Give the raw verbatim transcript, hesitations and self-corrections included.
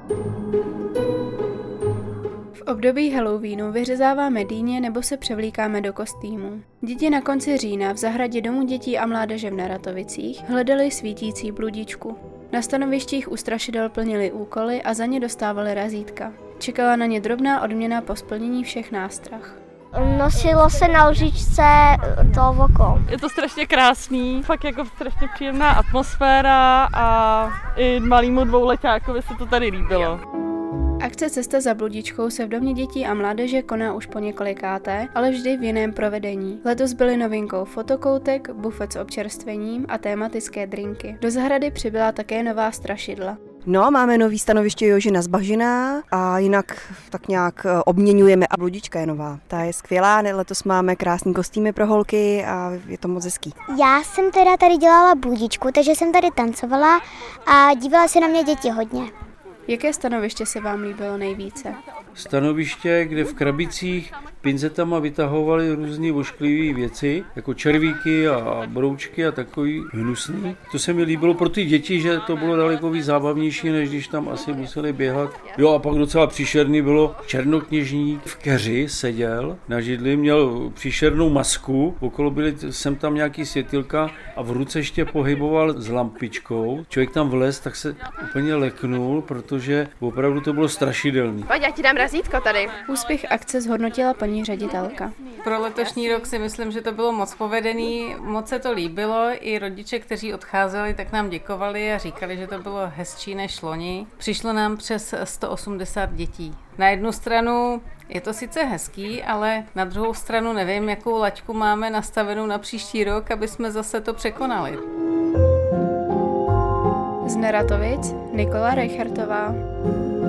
V období Halloweenu vyřezáváme dýně nebo se převlíkáme do kostýmů. Děti na konci října v zahradě Domu dětí a mládeže v Neratovicích hledali svítící bludičku. Na stanovištích u strašidel plnili úkoly a za ně dostávali razítka. Čekala na ně drobná odměna po splnění všech nástrah. Nosilo se na lžičce to oko. Je to strašně krásný, fakt jako strašně příjemná atmosféra a i malýmu dvouletákovi se to tady líbilo. Akce Cesta za bludičkou se v Domě dětí a mládeže koná už po několikáté, ale vždy v jiném provedení. Letos byly novinkou fotokoutek, bufet s občerstvením a tématické drinky. Do zahrady přibyla také nová strašidla. No, máme nový stanoviště Jožina z Bažina a jinak tak nějak obměňujeme a bludička je nová. Ta je skvělá, letos máme krásný kostýmy pro holky a je to moc hezký. Já jsem teda tady dělala bludičku, takže jsem tady tancovala a dívala se na mě děti hodně. Jaké stanoviště se vám líbilo nejvíce? Stanoviště, kde v krabicích pinzetama vytahovali různé ošklivé věci, jako červíky a broučky a takový hnusný. To se mi líbilo pro ty děti, že to bylo daleko víc zábavnější, než když tam asi museli běhat. Jo a pak docela příšerný bylo, černokněžník v keři seděl na židli, měl příšernou masku, okolo byly sem tam nějaký světilka a v ruce ještě pohyboval s lampičkou. Člověk tam vlez, tak se úplně leknul, protože opravdu to bylo strašidelný. Pojď, já ti dám razítko tady. Úspěch akce zhodnotila paní ředitelka. Pro letošní rok si myslím, že to bylo moc povedený, moc se to líbilo, i rodiče, kteří odcházeli, tak nám děkovali a říkali, že to bylo hezčí než loni. Přišlo nám přes sto osmdesát dětí. Na jednu stranu je to sice hezký, ale na druhou stranu nevím, jakou laťku máme nastavenou na příští rok, aby jsme zase to překonali. Z Neratovic Nikola Reichertová.